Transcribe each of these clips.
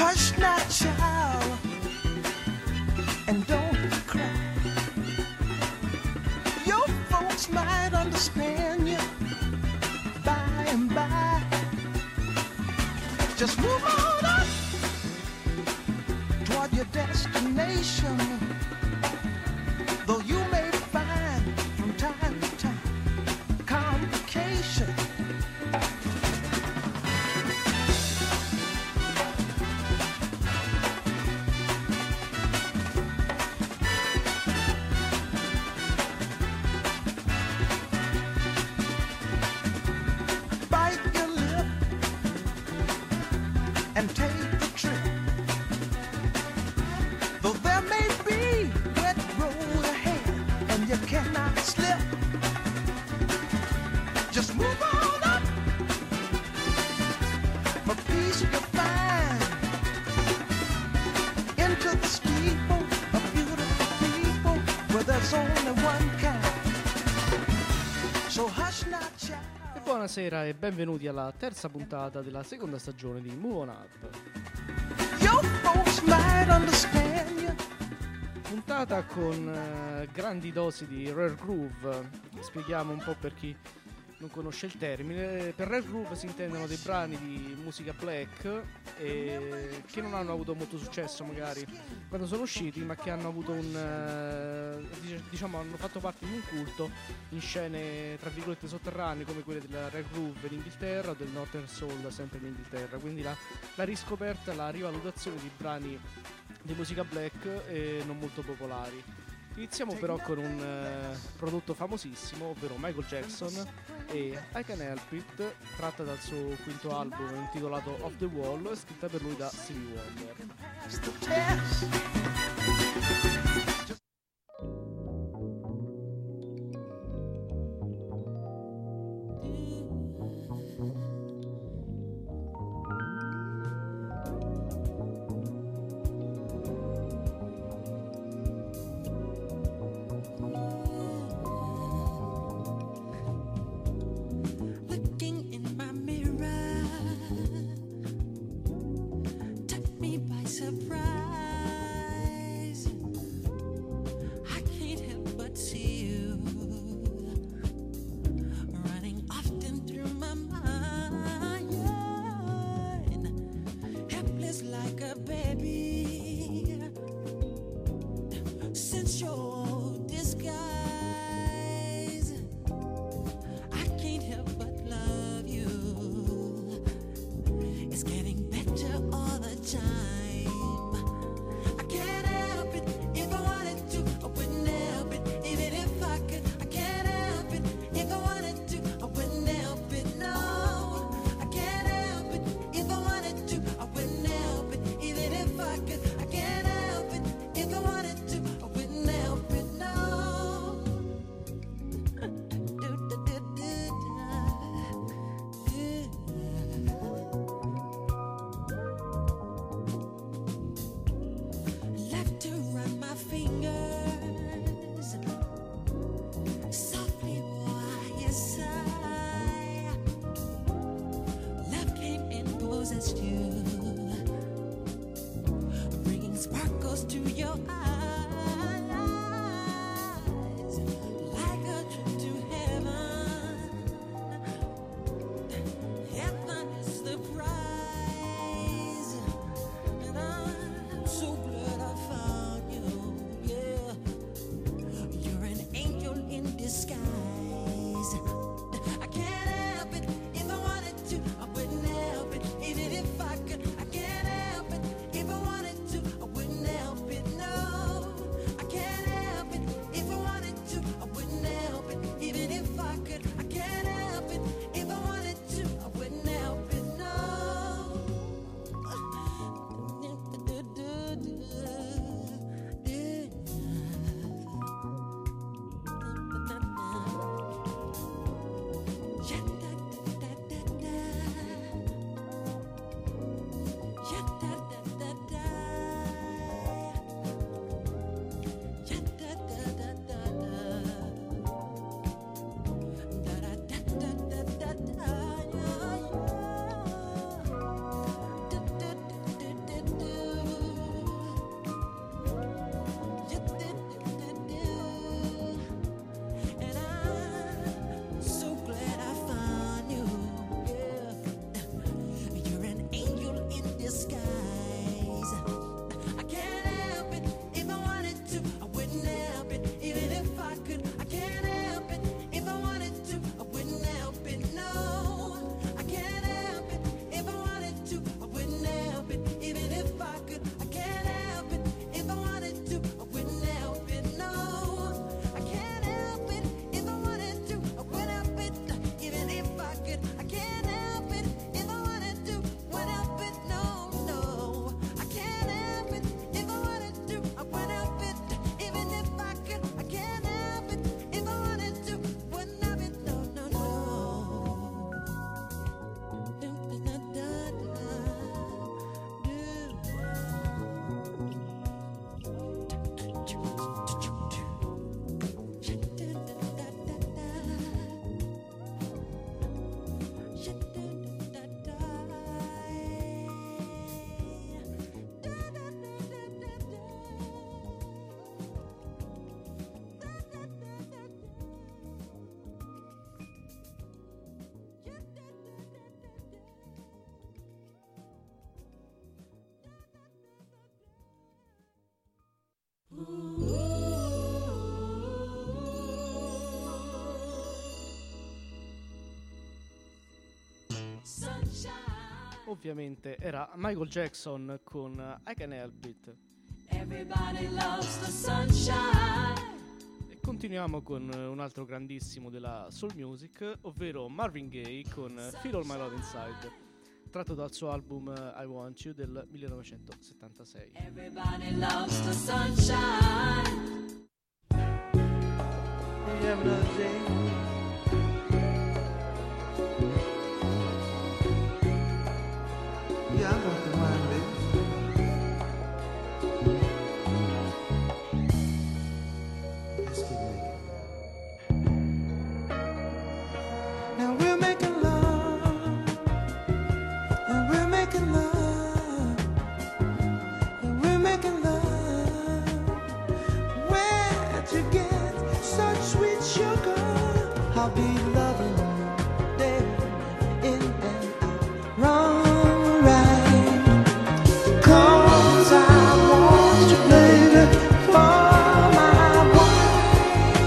Hush not, child, and don't cry. Your folks might understand you by and by. Just move on up toward your destination. Though you may find from time to time complications. And take the trip. Though there may be wet road ahead and you cannot slip, just move on up for peace to find. Into the steeple of beautiful people where there's only one kind. So hush not, child. Buonasera e benvenuti alla terza puntata della seconda stagione di Move On Up. Your folks might understand you. Puntata con grandi dosi di rare groove. Spieghiamo un po' per chi non conosce il termine. Per rare groove si intendono dei brani di musica black che non hanno avuto molto successo magari quando sono usciti, ma che hanno avuto hanno fatto parte di un culto in scene tra virgolette sotterranee come quelle della rare groove in Inghilterra o del Northern Soul sempre in Inghilterra. Quindi la riscoperta, la rivalutazione di brani di musica black non molto popolari. Iniziamo però con un prodotto famosissimo, ovvero Michael Jackson e I Can Help It, tratta dal suo quinto album intitolato Off the Wall, scritta per lui da Stevie Wonder. I can't help it if I wanted to. I wouldn't help it, no. Ovviamente era Michael Jackson con I Can Help It. Everybody loves the sunshine. E continuiamo con un altro grandissimo della soul music, ovvero Marvin Gaye con Feel All My Love Inside, tratto dal suo album I Want You del 1976. Everybody loves the sunshine. You have another day. Yeah, I want the wine, baby. Let's get naked. Now we're making love, and we're making love, and we're making love. Where'd you get such sweet sugar? I'll be loving you there, in and out, wrong, right. 'Cause I want you, baby, for my wife.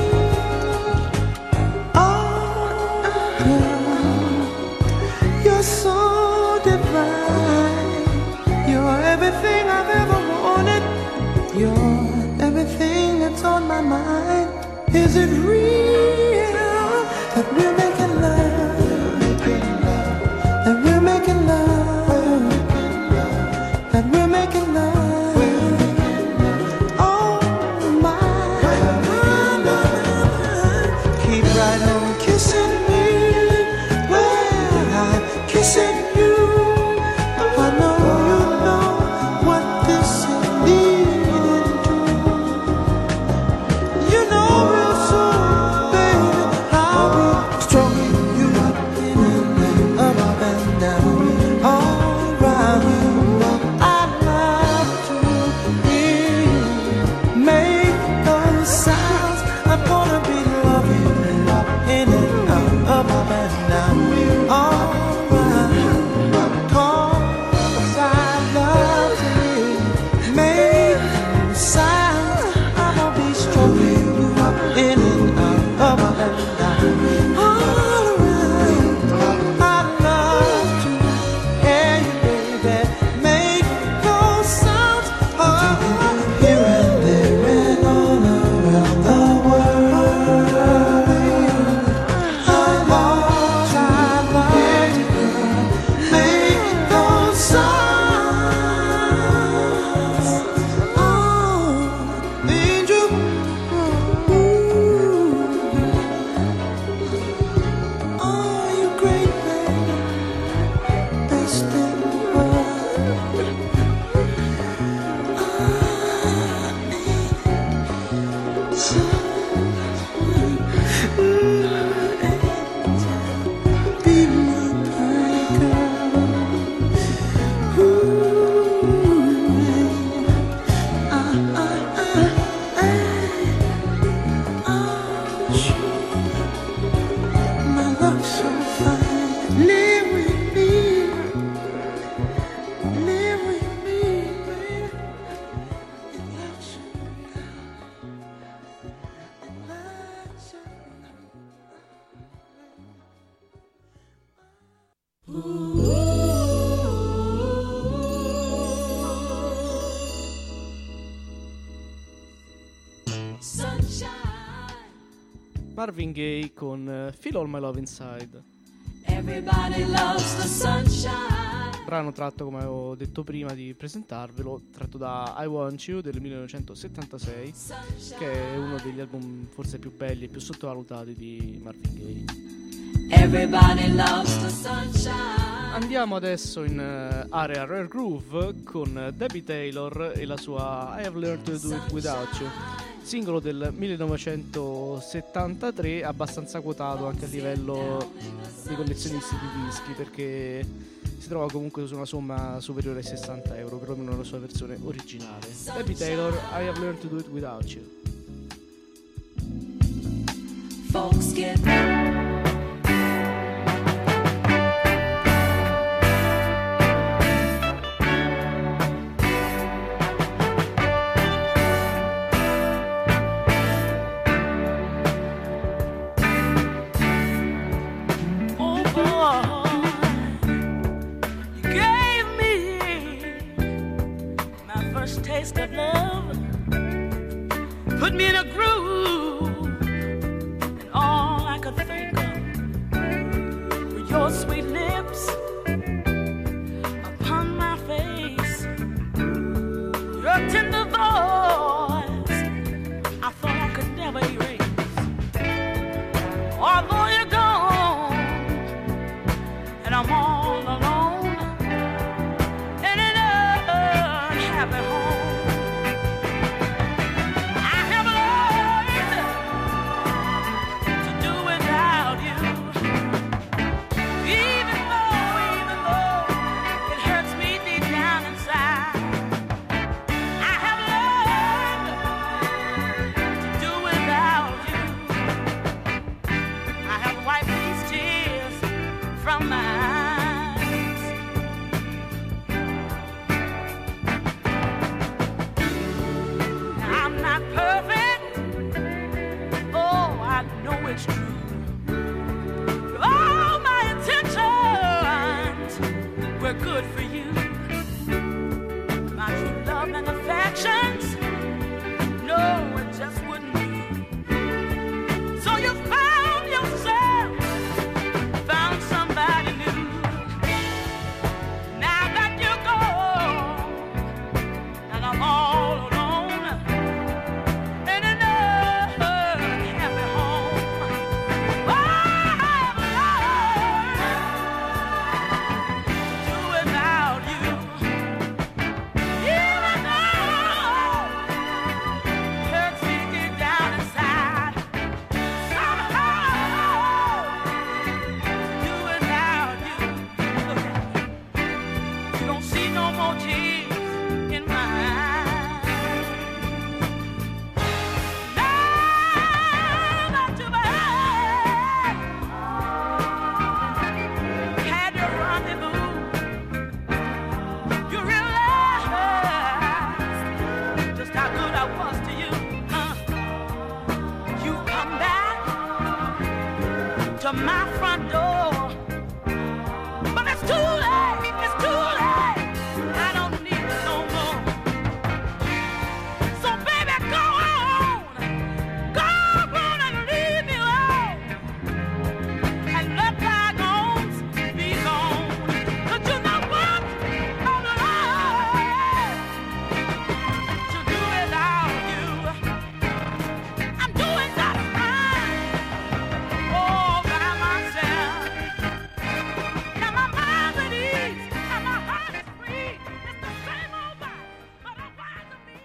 Oh, girl, you're so divine. You're everything I've ever wanted. You're everything that's on my mind. Is it real that we're making love? That we're making love? That we're making love? Oh my, keep right on kissing me. Well, I'm kissing you. I know you know what this is leading to. You know real soon, baby, I'll be stroking you up and up and down, all around you. I'd love to hear you make those sounds. I'm gonna be loving you in and out, up and down, all around. 'Cause I love to hear you make those sounds. I'm gonna be stroking you up in and out, up and down, all around. I'd love to hear you, baby, make those sounds. Oh, here and there and all around the world. I love to make those sounds. Oh, angel, ooh, oh, you great baby, best in the world. Be my pretty girl. My love's so fine. Live with me, baby. It loves you, it loves you. Sunshine. Marvin Gaye con Feel All My Love Inside, Everybody loves the sunshine. brano tratto, come avevo detto prima di presentarvelo, tratto da I Want You del 1976, che è uno degli album forse più belli e più sottovalutati di Marvin Gaye. Everybody loves the sunshine. Andiamo adesso in area Rare Groove con Debbie Taylor e la sua I Have Learned to Do It Without You, singolo del 1973, abbastanza quotato anche a livello dei collezionisti di dischi, perché si trova comunque su una somma superiore ai 60 euro, perlomeno nella sua versione originale. Debbie Taylor, I Have Learned to Do It Without You. Folks get first taste of love put me in a groove, and all I could think of were your sweet lips upon my face, your tender voice I thought I could never erase. Although you're gone and I'm all alone in an unhappy home, I have learned to do without you. Even though it hurts me deep down inside, I have learned to do without you. I have wiped these tears from my eyes. I'm not perfect, oh, I know it's true. All my intentions were good for you. My true love and affections, no, it just wouldn't do. So you found yourself, found somebody new. Now that you're gone and I'm all alone in an unhappy home, I have learned to do without you. Even though it hurts me deep down inside, somehow do without you. Look at me. You don't see no more tears in my eyes. Now that you've had your rendezvous, you realize just how good I was to you. You come back to my front door, but it's too late, it's too late. I don't need it no more. So baby, go on and leave me alone, and let bygones be gone. 'Cause you know what? I'm learning to do without you. I'm doing just fine all by myself. Now my mind's at ease and my heart is free. It's the same old life, but I'm wiser me.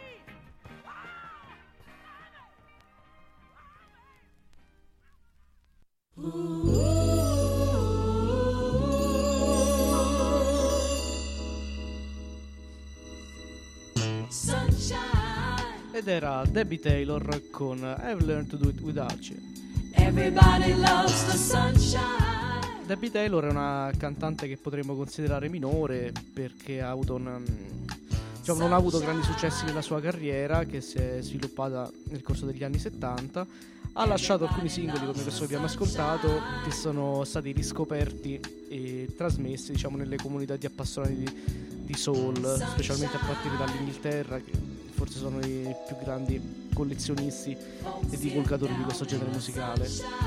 Sunshine. Ed era Debbie Taylor con I've Learned to Do It Without You. Everybody loves the sunshine. Debbie Taylor è una cantante che potremmo considerare minore perché ha avuto non ha avuto grandi successi nella sua carriera, che si è sviluppata nel corso degli anni 70. Ha lasciato alcuni singoli come questo che abbiamo ascoltato, che sono stati riscoperti e trasmessi, diciamo, nelle comunità di appassionati di soul, specialmente a partire dall'Inghilterra, che forse sono i più grandi collezionisti e divulgatori di questo genere musicale.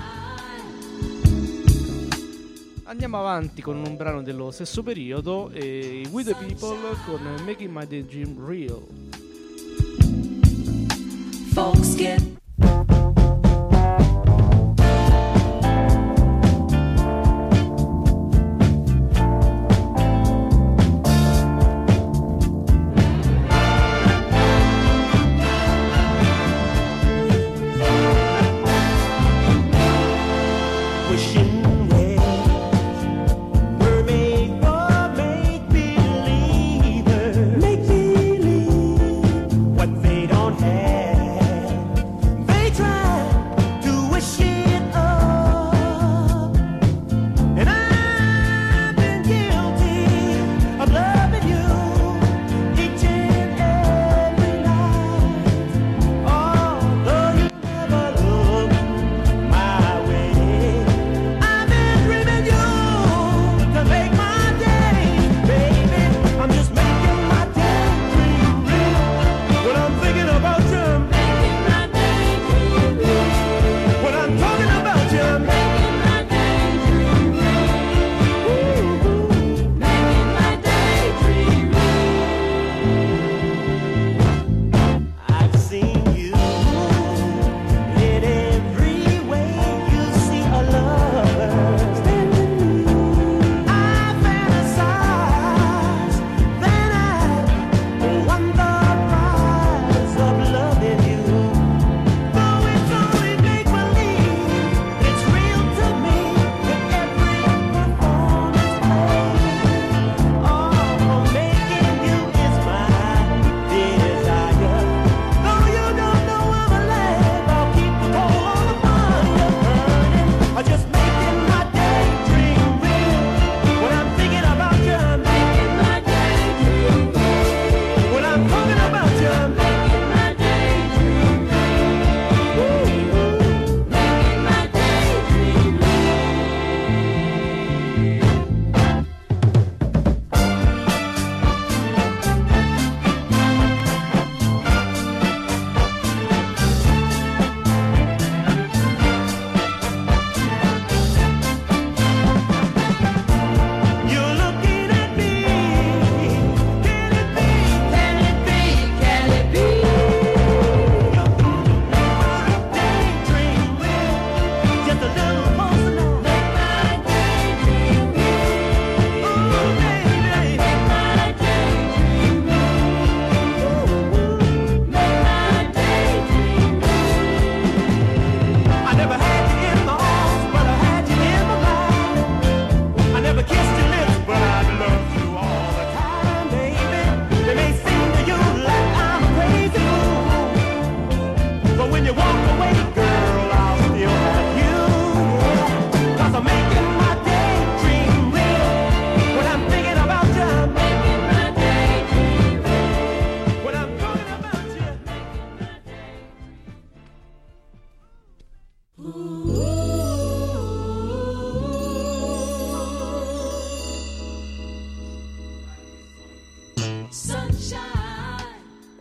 Andiamo avanti con un brano dello stesso periodo, e We the People con Making My Dream Real. Folks get wishing wells were made for make-believers. What they don't have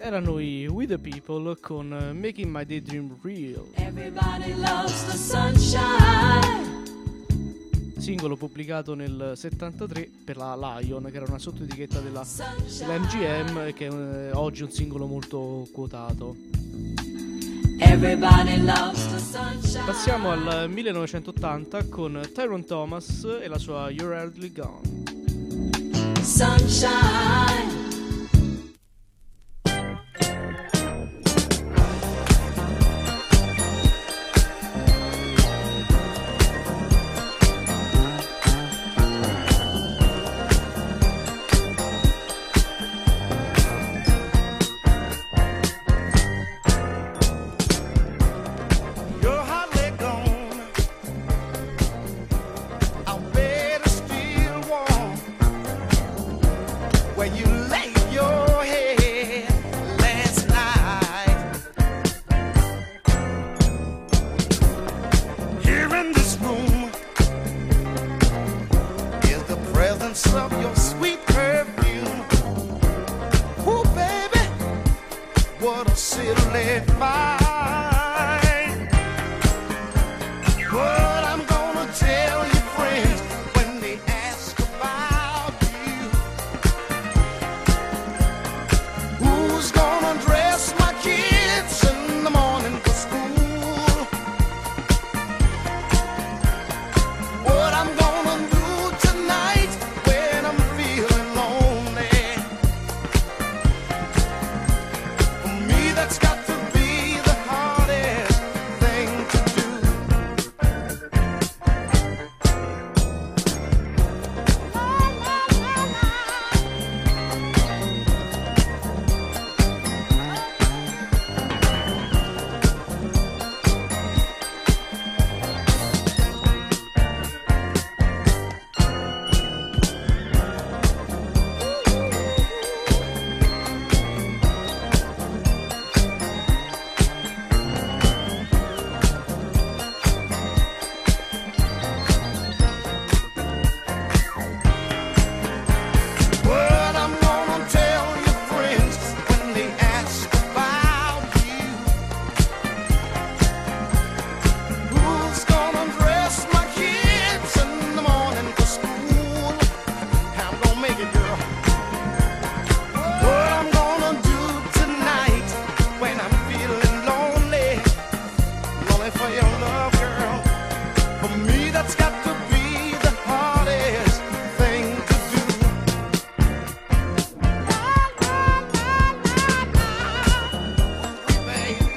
Erano i We the People con Making My Daydream Real, Everybody loves the sunshine. singolo pubblicato nel 73 per la Lion, che era una sottoetichetta della MGM, e che oggi è un singolo molto quotato. Everybody loves the sunshine. Passiamo al 1980 con Tyrone Thomas e la sua You're Hardly Gone. Sunshine. You're hardly gone. Our bed is still warm. Where you lay your head last night. Here in this room is the presence of your sweet perfume. Ooh, baby, what a silly fight. What I'm gonna tell your friends when they ask about you. Who's gonna dress my kids in the morning for school? What I'm gonna do tonight when I'm feeling lonely? For me, that's got to be the hardest thing to do. What I'm gonna tell your friends when they ask about you. Who's gonna dress my kids in the morning for school? I'm gonna make it, girl. What I'm gonna do tonight when I'm feeling lonely, lonely for your love, girl. For me, that's got to be the hardest thing to do. Babe.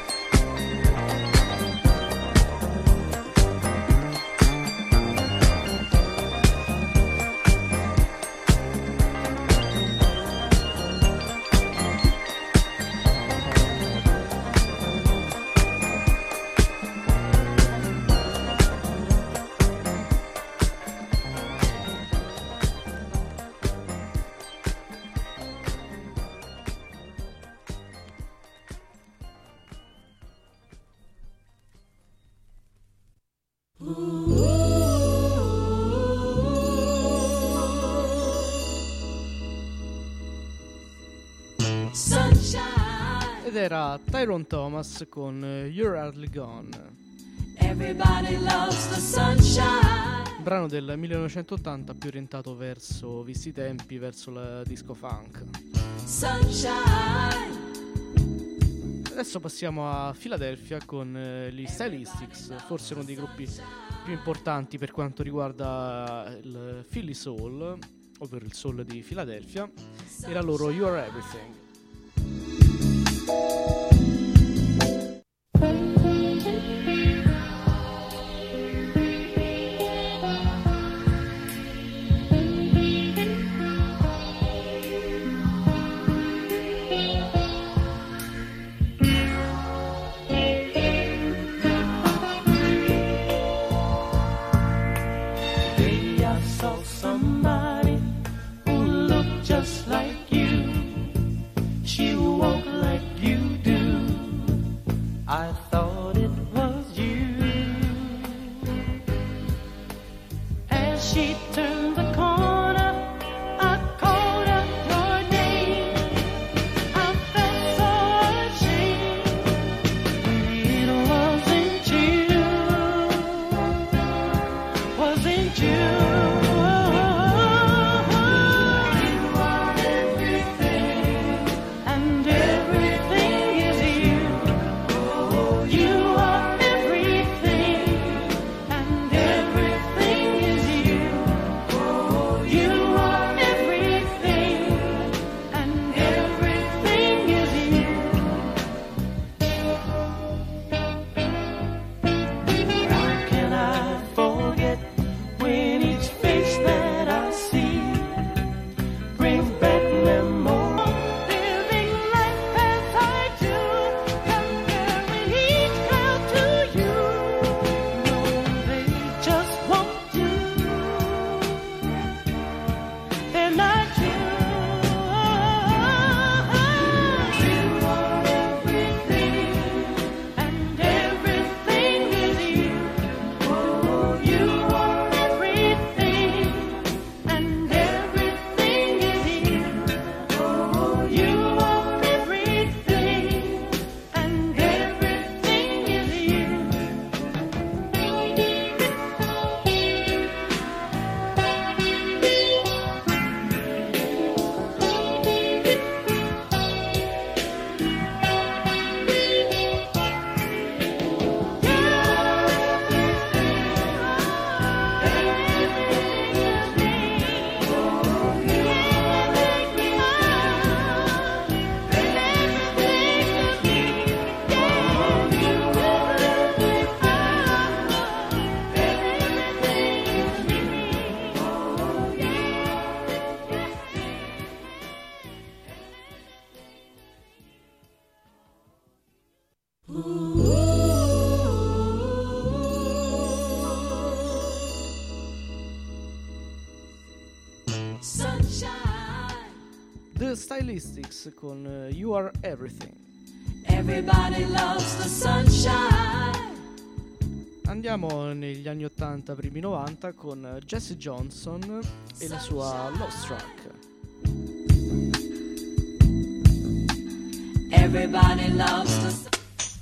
Sunshine. Ed era Tyrone Thomas con You're Hardly Gone, Everybody loves the sunshine. brano del 1980 più orientato verso, visti i tempi, verso la disco funk. Sunshine. Adesso passiamo a Philadelphia con gli Stylistics, forse uno dei gruppi più importanti per quanto riguarda il Philly Soul, ovvero il soul di Philadelphia, e la loro You Are Everything. Today I saw somebody who looked just like you. Stylistics con You Are Everything. Everybody loves the sunshine. Andiamo negli anni 80, primi 90 con Jesse Johnson e la sua Lost Track. Everybody loves the sunshine.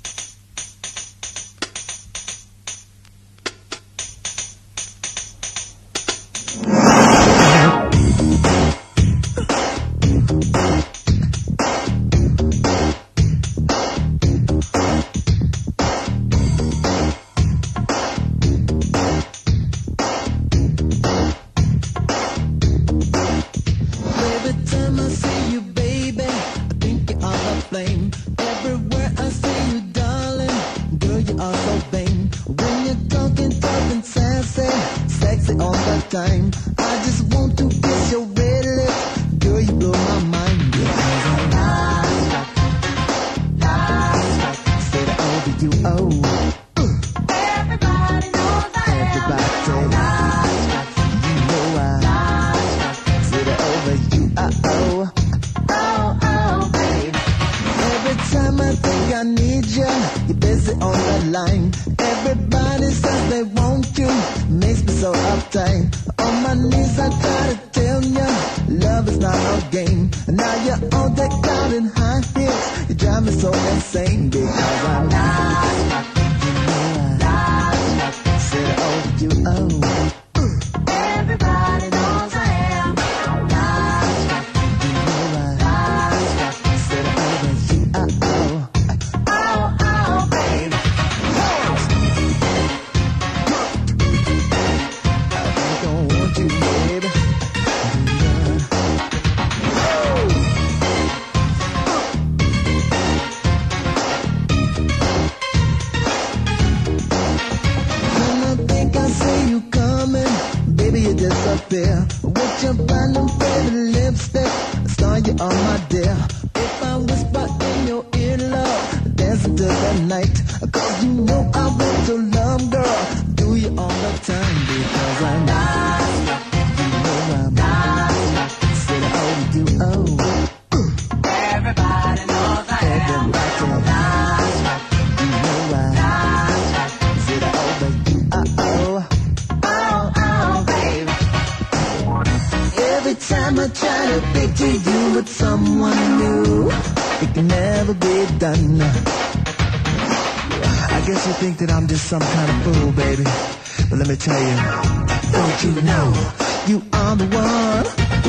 Some kind of fool, baby. But let me tell you, don't you know you are the one?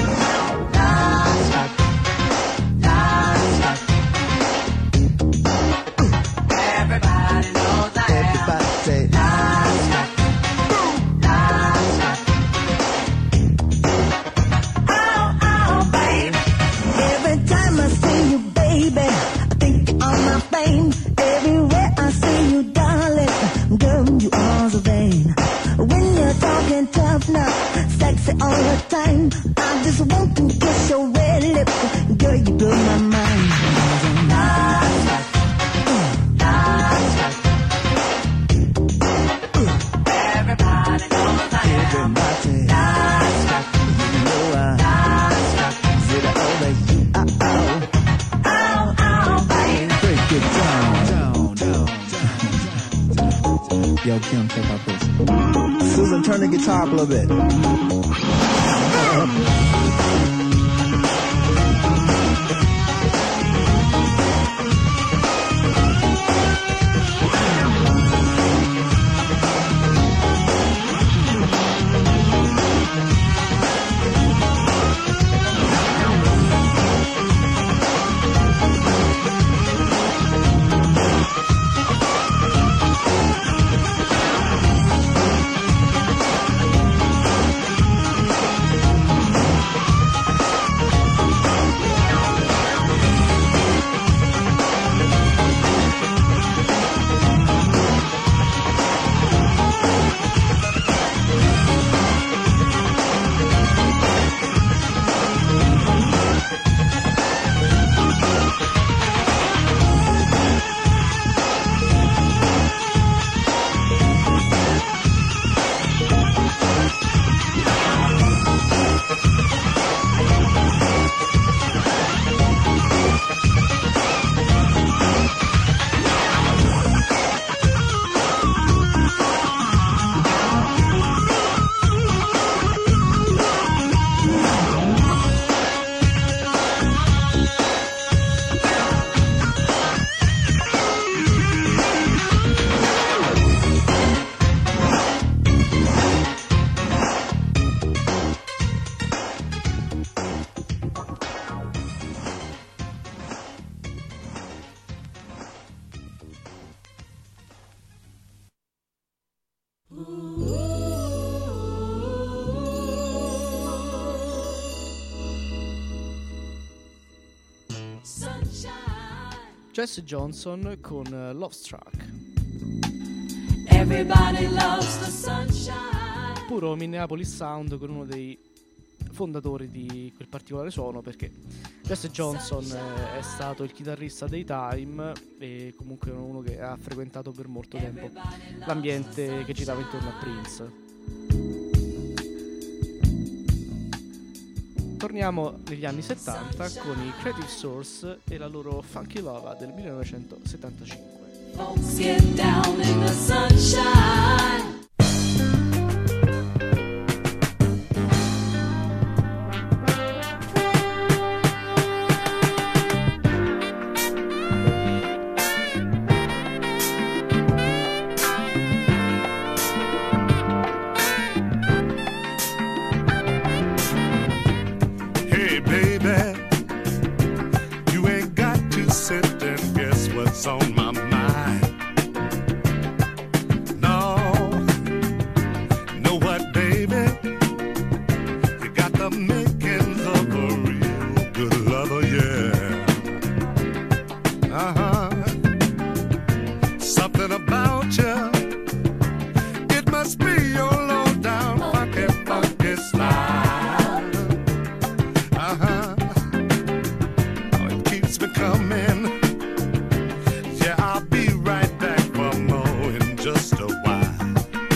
Everybody knows I am. Everybody say, Oh, baby. every time I see you, baby, I think you're on my flame. Everywhere I see you, darling, girl, you are so vain. When you're talking tough now, sexy all the time, I just want to kiss your red lips. Girl, you blow my mind. Everybody knows I am. Everybody, you know I sit over you. Oh, baby. Break it down. Yo, Kim, check out this. Susan, turn the guitar up a little bit. Jesse Johnson con Love Struck. Everybody loves the sunshine. Puro Minneapolis Sound, con uno dei fondatori di quel particolare suono, perché Jesse Johnson è stato il chitarrista dei Time e comunque uno che ha frequentato per molto tempo l'ambiente che girava intorno a Prince. Torniamo negli anni 70 con i Creative Source e la loro Funky Lova del 1975. Folks get down in the sunshine. Hey baby, you ain't got to sit and guess what's on my mind. No, know what baby, you got the makings of a real good lover, yeah. Something about you, it must be your low down funky, funky style. Oh, it keeps me coming. Yeah, I'll be right back for more in just a while.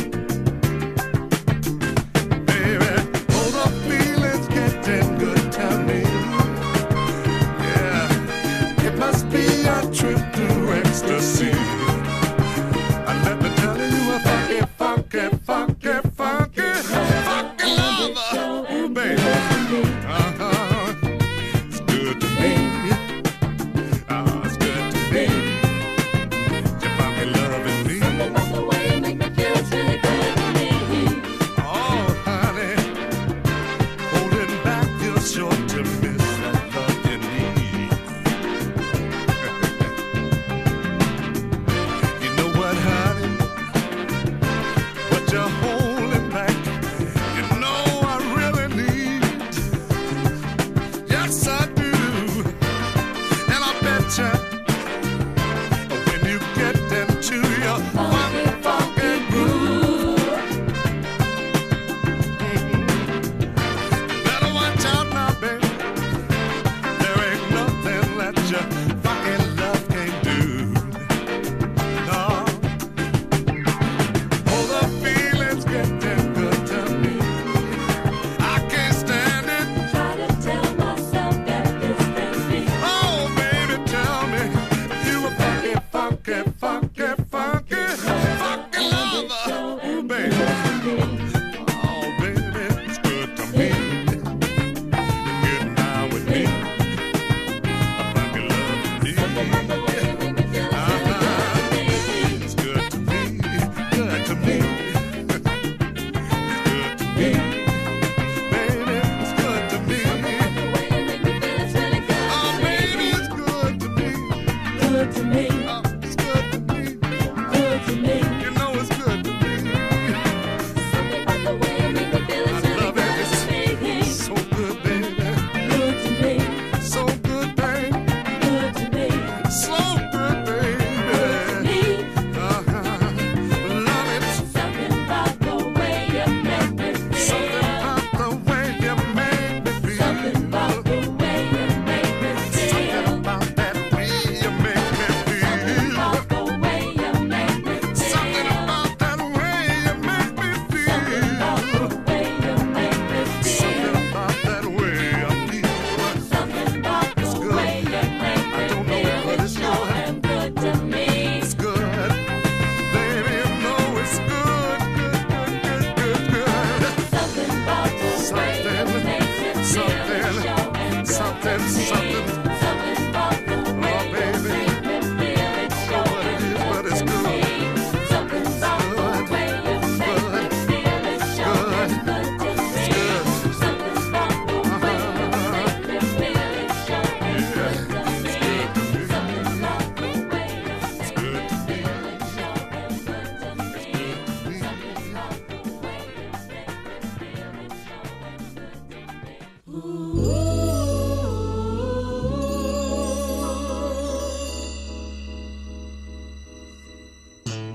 Baby, oh, the feeling's getting good to me. Yeah, it must be a trip to ecstasy. And let me tell you a funky, funky, funky, funky, funky lover. Ooh, baby. It's good to me. It's good to me. Your funky loving me. About the way you make me feel, it's really good to me. Oh, honey, holding back, you're sure to miss that love you need. You know what, honey? What you're holding back, you know I really need. Yes, I do. And I bet you, when you get into your funky, funky groove, better watch out now, baby. There ain't nothing that your fucking love can't do. No. Oh, the feeling's getting good to me. I can't stand it. Try to tell myself that this can be. Oh, baby, tell me you a funky, funky, funky, funky, funky lover. Ooh, baby. Oh, baby, it's good to me. You're getting down with me. A funky love indeed. It's good to me, good to me. It's good to me. Baby, it's good to me. The way you make me feel, it's really good Oh, to me. baby, it's good to me. Good to me. Oh, it's good to me. Good to me. You know it's good to me. Something about the way you make me feel, it's I really love it. good to me. So good, baby. Good to me. So good, baby. Good to me. So good, baby. Me. Love it. Something about the way you make me Something feel. about the way you make me feel. Something about the way you make me Something feel. about that way you make me feel. About the way you make me feel. Something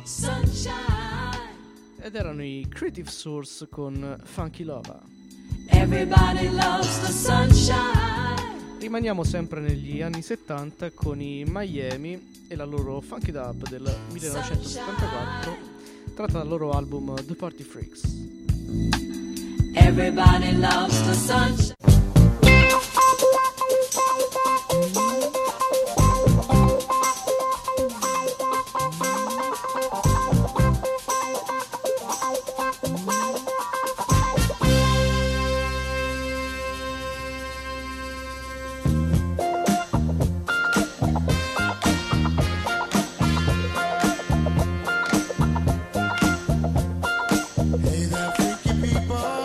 Ed erano i Creative Source con Funky Lover. Everybody loves the sunshine. Rimaniamo sempre negli anni 70 con i Miami e la loro Funky Dub del 1974, tratta dal loro album The Party Freaks. Everybody loves the sunshine. Hey there, freaky people.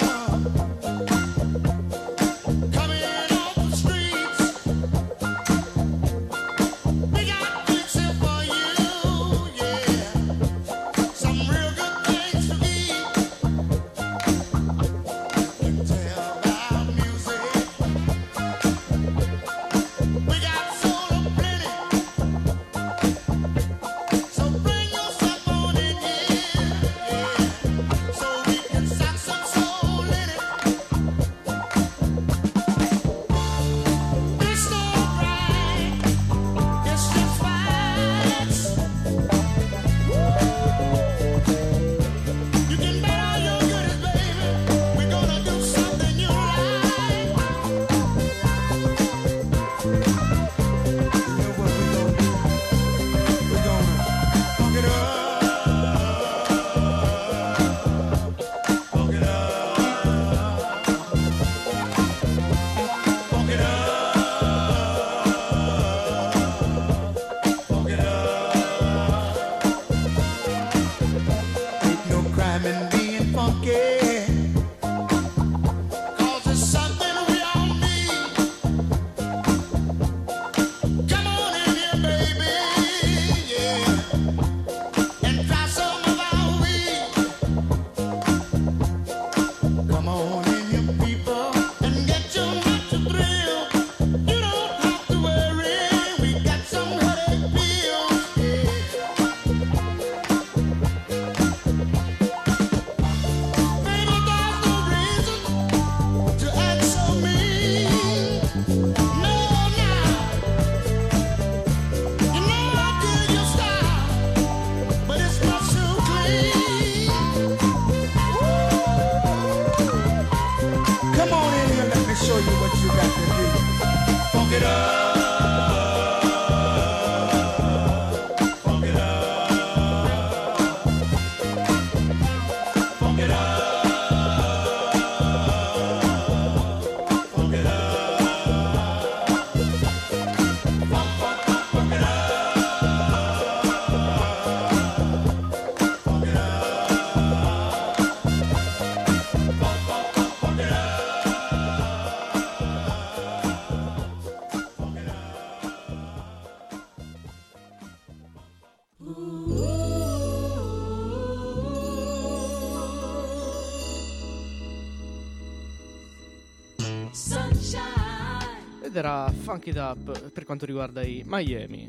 Ed era Funky Dub per quanto riguarda i Miami.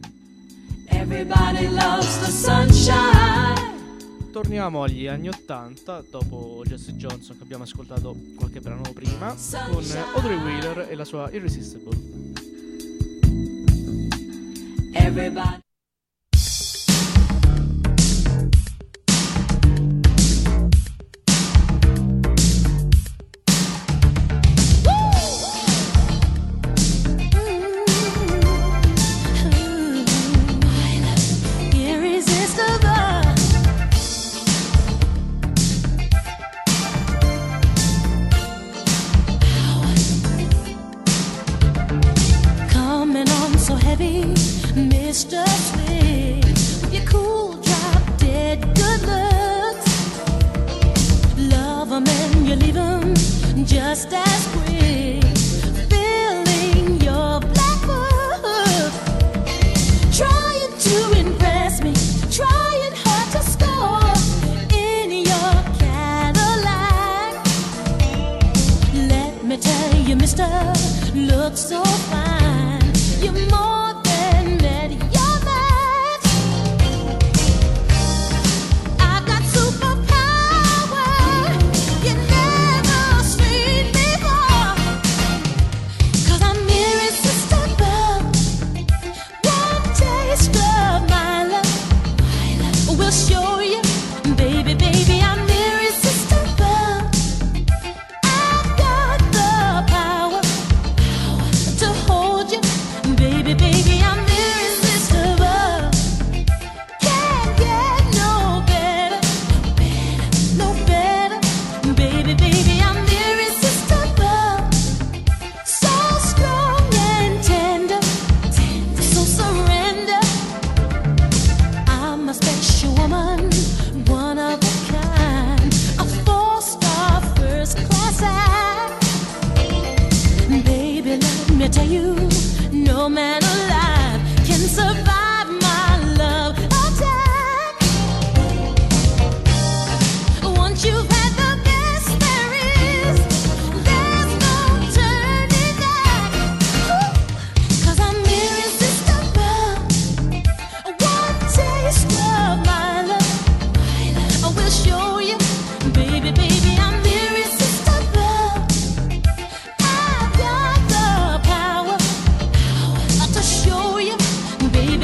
Everybody loves the sunshine. Torniamo agli anni 80, dopo Jesse Johnson che abbiamo ascoltato qualche brano prima, con Audrey Wheeler e la sua Irresistible. Everybody. Mr.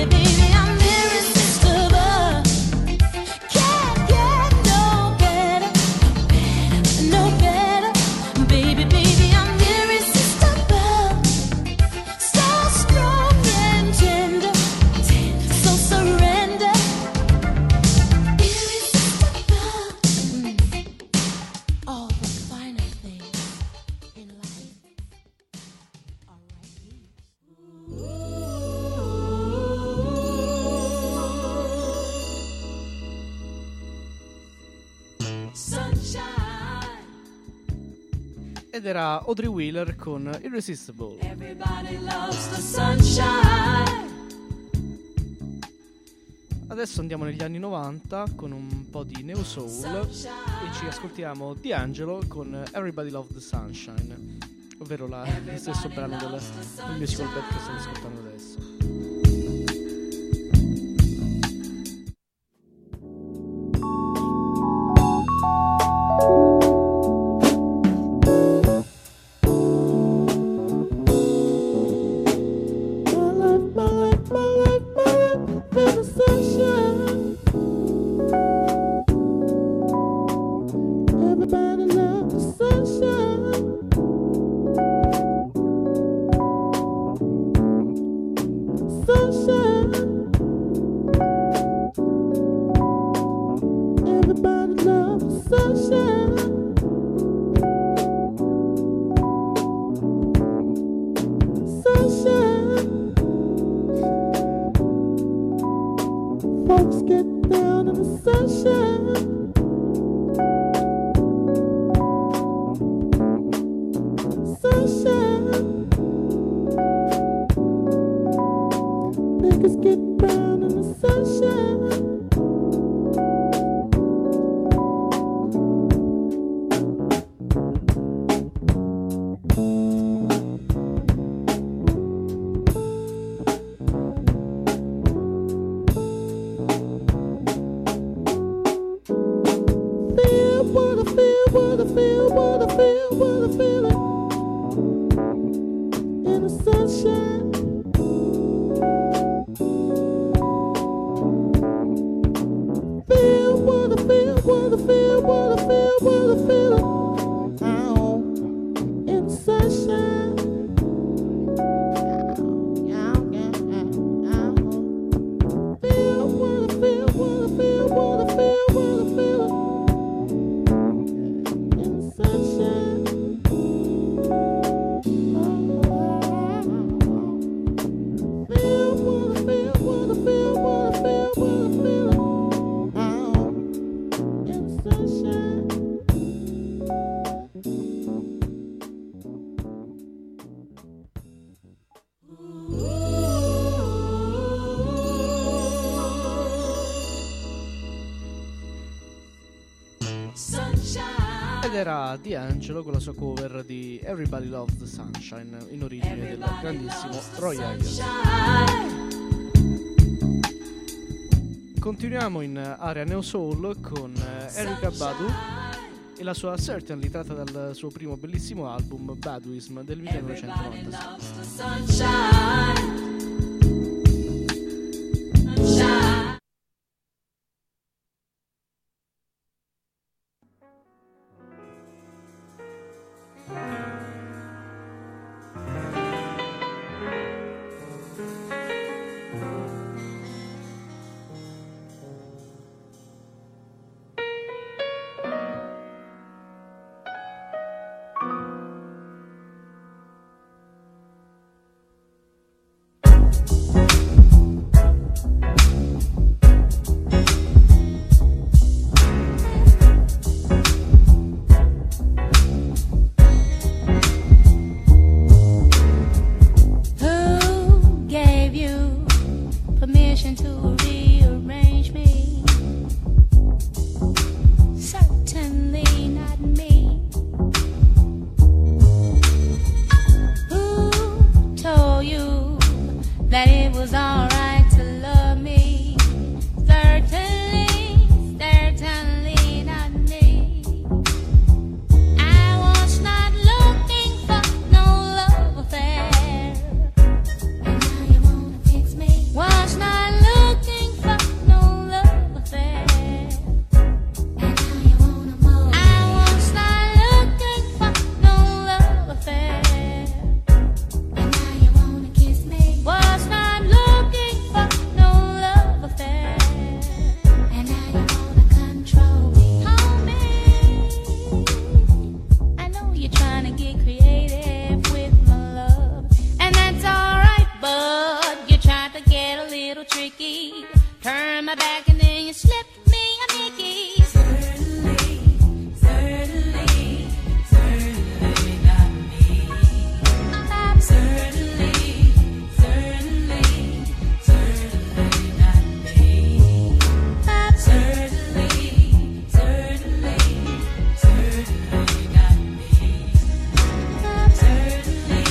baby, I'm irresistible. Can't get no better, no better. Baby, baby, I'm irresistible. So strong and tender, so surrender. Irresistible. All the finer things in life are right here. Sunshine, Ed era Audrey Wheeler con Irresistible. everybody loves the sunshine. Adesso andiamo negli anni 90 con un po' di neo soul e ci ascoltiamo D'Angelo con Everybody Love the Sunshine, ovvero lo stesso brano del musical bed che stiamo ascoltando adesso. Everybody loves the sunshine. Sunshine. Everybody loves the sunshine. Sunshine. Folks get down in the sunshine. Sunshine. Niggas get down in the sunshine. Feel what I feel, what I feel, what I feel, what I feel in the sunshine. Feel what I feel, what I feel, what I feel, what I feel in the sunshine. Feel what I feel, what I feel, what I feel, what I feel in the sunshine. Feel what I feel, what I feel, what I feel, what I feel in the sunshine. Ed era D'Angelo con la sua cover di Everybody Loves the Sunshine, in origine del grandissimo Roy Ayers. Continuiamo in area neo soul con Erykah Badu e la sua Certainly, tratta dal suo primo bellissimo album Baduism del 1996. Sunshine. that it was alright to love me. Certainly, certainly not me. I was not looking for no love affair, and now you wanna fix me. Was not little tricky. Turn my back and then you slip me a Mickey. Certainly, certainly, certainly not me. Certainly, certainly, certainly not me. Certainly, certainly, certainly not me. Certainly,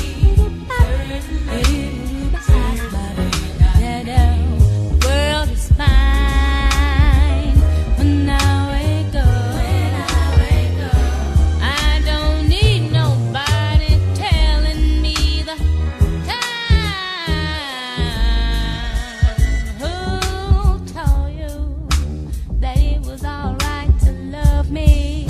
the world is mine when I wake up. I don't need nobody telling me the time. Who told you that it was alright to love me?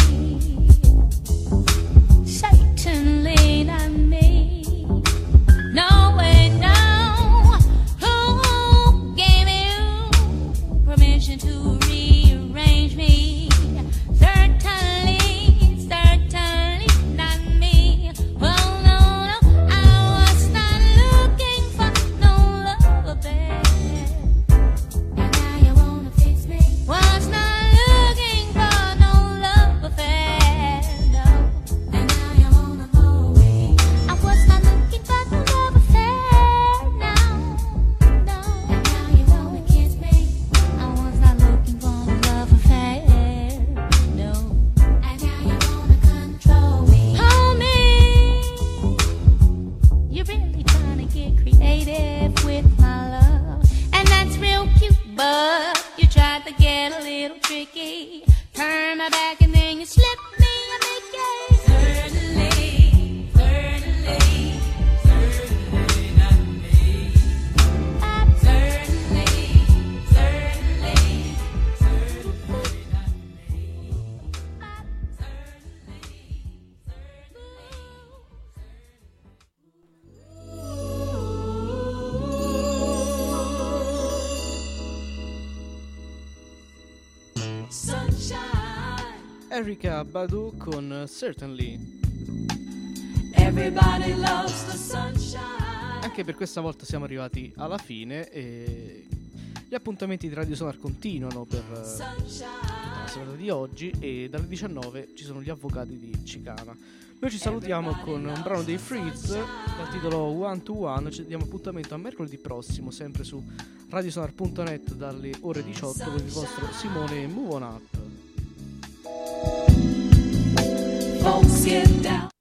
Satan lean on me. No way, no. Who gave you permission to rearrange me? Certainly, certainly not me. Well, no, no, I was not looking for no love affair. And now you wanna fix me? Was not looking for no love affair, no. And now you wanna know me? I was not looking for no love affair, no, no. And now you wanna kiss me? I was not looking for no love affair, no. And now you wanna control me? Hold me. You're really trying to get creative with my love, and that's real cute, but you tried to get a little tricky. Turn my back and then you slip me a Mickey. Certainly, certainly, certainly not me. Certainly, certainly, certainly not me. Erykah Badu con Certainly. Everybody loves the sunshine. Anche per questa volta siamo arrivati alla fine e gli appuntamenti di Radio Sonar continuano per la serata di oggi e dalle 19 ci sono gli avvocati di Chicana. Noi ci salutiamo con un brano dei Freeze dal titolo One to One. Ci diamo appuntamento a mercoledì prossimo sempre su radiosonar.net dalle ore 18 con il vostro Simone Move On Up. Folks get down.